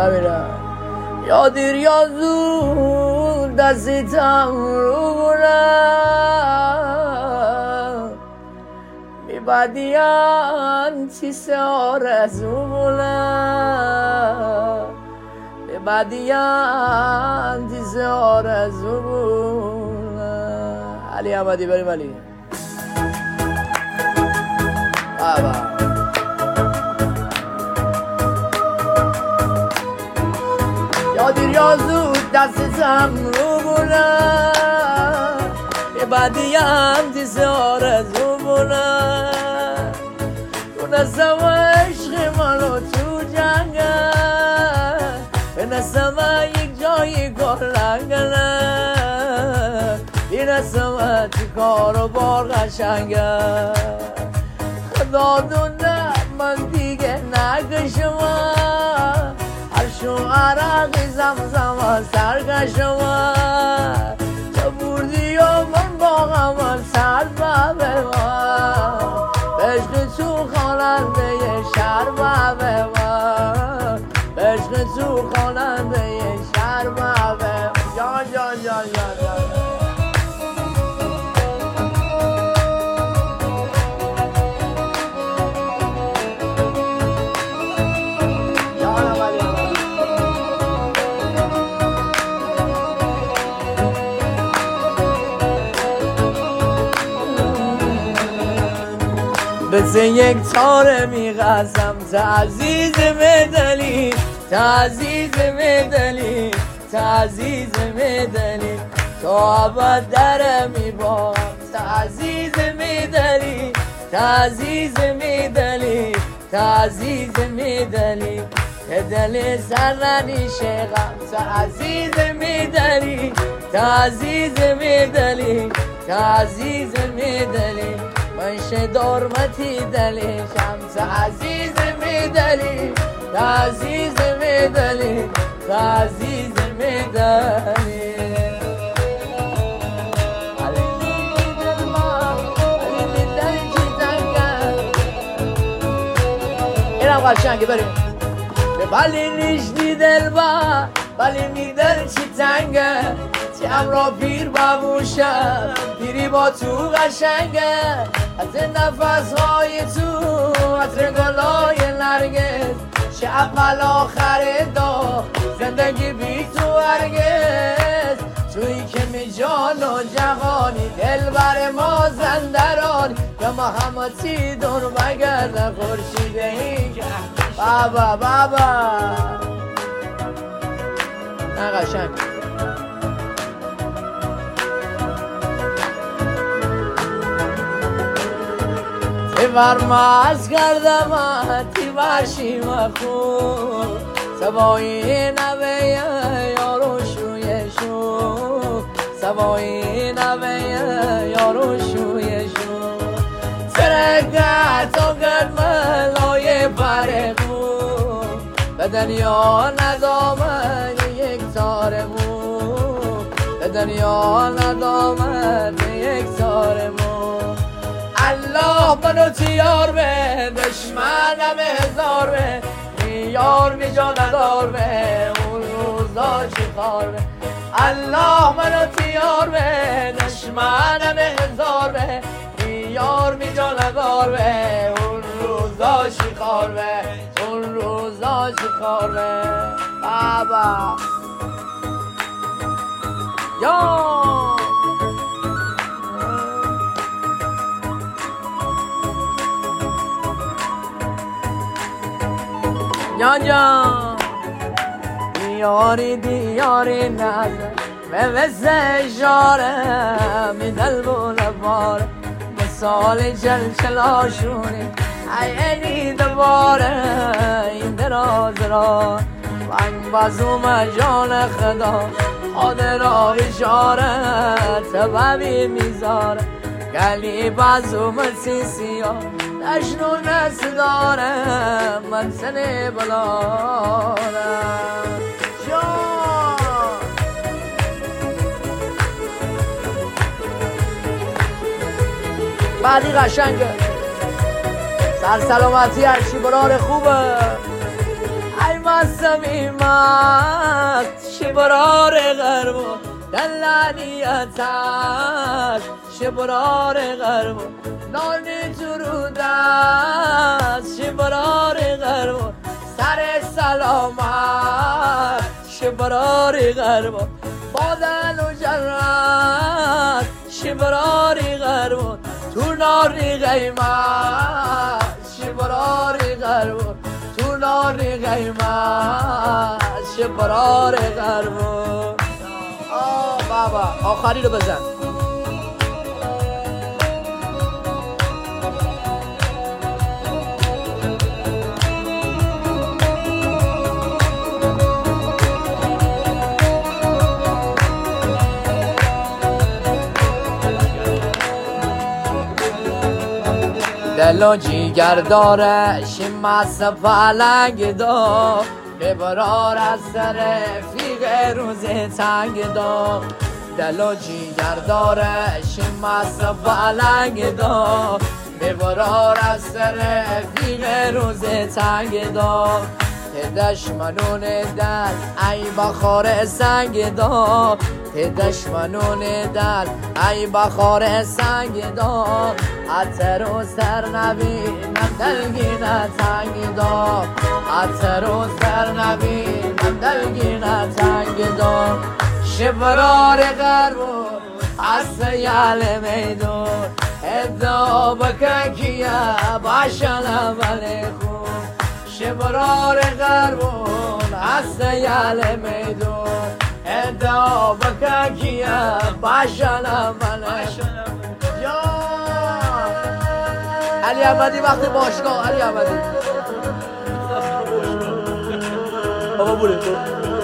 میرم یا دیر یا زود دستیتم رو بولم میبدیم چیسه آرزو بولم میبدیم چیسه آرزو بولم علی احمدی بریم علی بابا یا دیر یا زود دستم رو بولم یه بدیم دیسه آرزو بولم دونستم عشق منو تو جنگل بنستم یک جایی گلنگلم بینستم تو کار و بار قشنگل خدا دونه من دیگه نکشم شو عرقی زمزم سرگشم تو بردی و من باغم سر بابه من عشق تو خواننده شهر بابه من عشق تو خواننده شهر بابه جان جان جان جان مثل یک تاره میغزم تعزیز مدلی تعزیز مدلی تعزیز مدلی تا ابد در میبام تعزیز مدلی تعزیز مدلی تعزیز مدلی دل سرنی شغم تعزیز مدلی تعزیز مدلی تعزیز مدلی منش دارمتی دلی شمس عزیز میدلی عزیز میدلی عزیز میدلی اینم قشنگه بریم ولی نشدی دل با ولی میدل چی تنگه چیم را پیر ببوشم پیری با تو قشنگه از نفسهای تو عطر گلای نرگس چه اول آخر دا زندگی بی تو هرگز تویی که می جان و جهانی دل بر ما زندرانی یا ما هماتی دور بگرد خورشیده این بابا بابا نه قشنگ ورماز کردم تی باشی مخون سوایی نوی یارو شوی شو سوایی نوی یارو شوی شو سرگت و گرد ملای برمون به دنیا ندامد یک تارمون به دنیا ندامد یک تارمون الله منو تیار به دشمنم هزار به یار بی جا ندار به اون روزا چی کار به الله منو تیار به دشمنم هزار به یار بی جا ندار به اون روزا چی کار به اون روزا چی کار به بابا یا جان جان دیاری دیاری نزد به وزه اشاره می دل بوله باره مثال جلجلاشونی عینی دوباره این دراز را بنگ بازوم جان خدا خود را بشاره سببی میذاره گلی بازوم سیسیا نشنو نست دارم من سنه بلارم جان بعدی قشنگه سر سلامتی هرچی برار خوبه ای صمیمت شبرار غرب دلانیتش شبرار غرب نانی درودت شبرار غرب سر سلامت شبرار غرب بادن و جرات شبرار غرب تو ناری قیمت شبرار غرب تو ناری قیمت شبرار غرب بابا آخری رو بزن دل و جیگر داره شمس پلنگ دار ببرار از سر فیق روز تنگ دار دل و جیگر داره شمس پلنگ دار ببرار از سر فیق روز تنگ دار دشمنون دل ای بخار سنگ دار دشمنون دل ای بخار سنگ دار عطر و سر نبینم دلگینه تنگ دار عطر و سر نبینم دلگینه تنگ دار شبرار غرب از سیال میدون ادعا بکن کیا باشن ولی خون شبرار غرب از سیال میدون ادعا بکن کیا باشن ولی علی احمدی وقت باشگاه علی احمدی بابا بوره